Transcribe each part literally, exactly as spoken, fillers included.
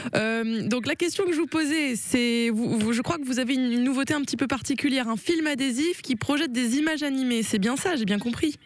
Euh, donc la question que je vous posais, c'est, vous, vous, je crois que vous avez une, une nouveauté un petit peu particulière, un film adhésif qui projette des images animées. C'est bien ça, j'ai bien compris.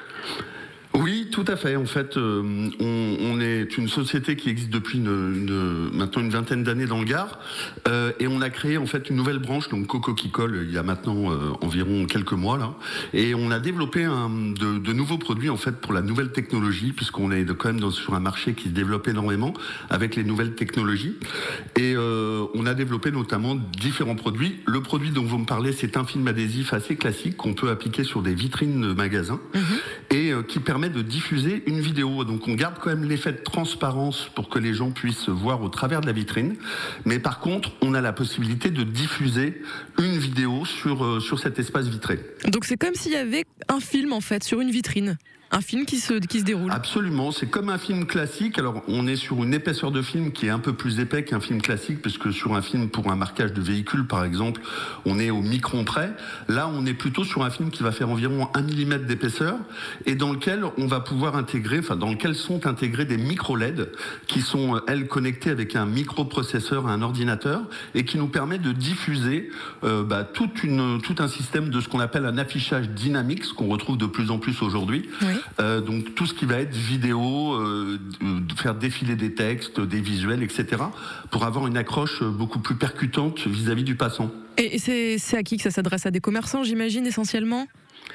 Oui, tout à fait. En fait, euh, on, on est une société qui existe depuis une, une, maintenant une vingtaine d'années dans le Gard, euh, et on a créé en fait une nouvelle branche, donc Coco qui colle, il y a maintenant euh, environ quelques mois là, et on a développé un, de, de nouveaux produits en fait pour la nouvelle technologie, puisqu'on est quand même dans, sur un marché qui se développe énormément avec les nouvelles technologies, et euh, on a développé notamment différents produits. Le produit dont vous me parlez, c'est un film adhésif assez classique qu'on peut appliquer sur des vitrines de magasins, mmh. et euh, qui permet de diffuser une vidéo. Donc on garde quand même l'effet de transparence pour que les gens puissent voir au travers de la vitrine. Mais par contre, on a la possibilité de diffuser une vidéo sur, euh, sur cet espace vitré. Donc c'est comme s'il y avait un film en fait sur une vitrine. Un film qui se, qui se déroule. Absolument, c'est comme un film classique. Alors on est sur une épaisseur de film qui est un peu plus épais qu'un film classique, puisque sur un film pour un marquage de véhicule par exemple, on est au micron près. Là on est plutôt sur un film qui va faire environ un millimètre d'épaisseur, et dans lequel on va pouvoir intégrer, enfin dans lequel sont intégrés des micro L E D qui sont elles connectées avec un microprocesseur à un ordinateur, et qui nous permet de diffuser euh, bah, toute une, tout un système de ce qu'on appelle un affichage dynamique, ce qu'on retrouve de plus en plus aujourd'hui. Oui. Euh, donc tout ce qui va être vidéo, euh, de faire défiler des textes, des visuels, et cetera, pour avoir une accroche beaucoup plus percutante vis-à-vis du passant. Et c'est, c'est à qui que ça s'adresse? À des commerçants, j'imagine, essentiellement?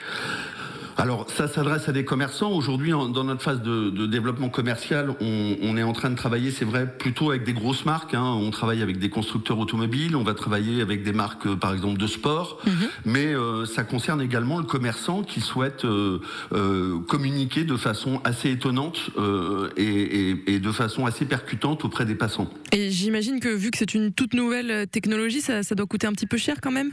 Alors, ça s'adresse à des commerçants. Aujourd'hui, dans notre phase de, de développement commercial, on, on est en train de travailler, c'est vrai, plutôt avec des grosses marques. Hein. On travaille avec des constructeurs automobiles, on va travailler avec des marques, euh, par exemple, de sport. Mm-hmm. Mais euh, ça concerne également le commerçant qui souhaite euh, euh, communiquer de façon assez étonnante euh, et, et, et de façon assez percutante auprès des passants. Et j'imagine que, vu que c'est une toute nouvelle technologie, ça, ça doit coûter un petit peu cher quand même?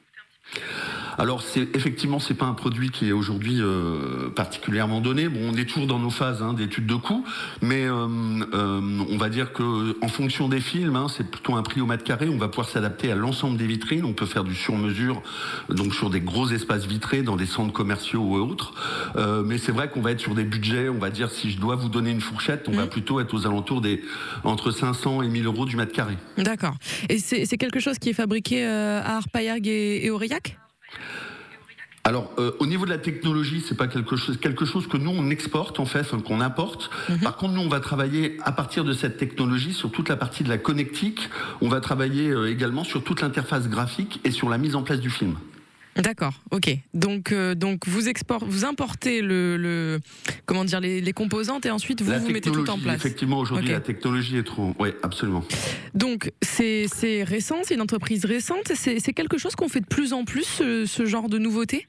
Alors c'est effectivement c'est pas un produit qui est aujourd'hui euh, particulièrement donné. Bon, on est toujours dans nos phases hein, d'études de coûts, mais euh, euh, on va dire que en fonction des films, hein, c'est plutôt un prix au mètre carré. On va pouvoir s'adapter à l'ensemble des vitrines. On peut faire du sur-mesure, donc sur des gros espaces vitrés dans des centres commerciaux ou autres. Euh, mais c'est vrai qu'on va être sur des budgets. On va dire, si je dois vous donner une fourchette, on mmh. va plutôt être aux alentours des entre cinq cents et mille euros du mètre carré. D'accord. Et c'est, c'est quelque chose qui est fabriqué euh, à Arpaillargues et, et Aurillac? Alors, euh, au niveau de la technologie, c'est pas quelque chose, quelque chose que nous on exporte en fait, enfin, qu'on importe. Mm-hmm. Par contre, nous on va travailler à partir de cette technologie sur toute la partie de la connectique. On va travailler euh, également sur toute l'interface graphique et sur la mise en place du film. D'accord, ok. Donc, euh, donc vous export, vous importez le, le comment dire, les, les composantes et ensuite vous, vous mettez tout en place. Effectivement, aujourd'hui, okay. La technologie est trop. Oui, absolument. Donc, c'est, c'est récent, c'est une entreprise récente. C'est, c'est quelque chose qu'on fait de plus en plus, ce, ce genre de nouveauté?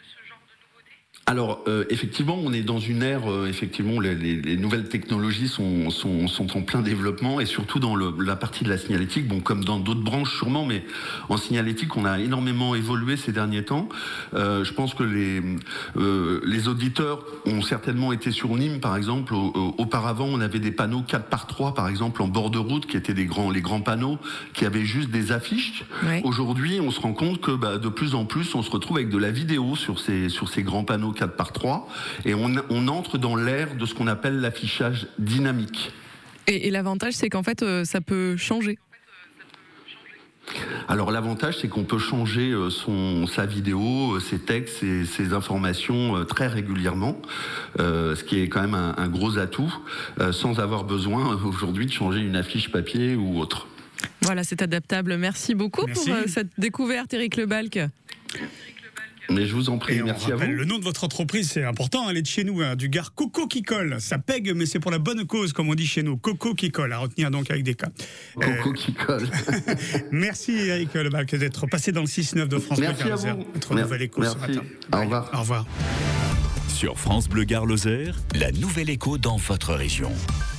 Alors euh, effectivement, on est dans une ère, euh, effectivement, les, les, les nouvelles technologies sont, sont, sont en plein développement, et surtout dans le, la partie de la signalétique, bon, comme dans d'autres branches sûrement, mais en signalétique, on a énormément évolué ces derniers temps. Euh, je pense que les, euh, les auditeurs ont certainement été sur Nîmes, par exemple. Au, au, auparavant, on avait des panneaux quatre par trois, par exemple, en bord de route, qui étaient des grands, les grands panneaux, qui avaient juste des affiches. Oui. Aujourd'hui, on se rend compte que bah, de plus en plus, on se retrouve avec de la vidéo sur ces, sur ces grands panneaux quatre par trois, et on, on entre dans l'ère de ce qu'on appelle l'affichage dynamique. Et, et l'avantage, c'est qu'en fait, euh, ça peut changer. Alors l'avantage, c'est qu'on peut changer son, sa vidéo, ses textes, ses, ses informations très régulièrement, euh, ce qui est quand même un, un gros atout, euh, sans avoir besoin aujourd'hui de changer une affiche papier ou autre. Voilà, c'est adaptable. Merci beaucoup. Merci. Pour euh, cette découverte, Éric Lebalque. Mais je vous en prie, et merci à vous. Le nom de votre entreprise, c'est important, elle est de chez nous, hein, du Gard. Coco qui colle, ça pègue, mais c'est pour la bonne cause, comme on dit chez nous. Coco qui colle, à retenir donc avec des cas. Coco euh... qui colle. Merci Éric Lebalque d'être passé dans le six neuf de France Bleu Gard Lozère, notre nouvelle écho ce matin. Au revoir. Au revoir. Sur France Bleu Gard Lozère, la nouvelle écho dans votre région.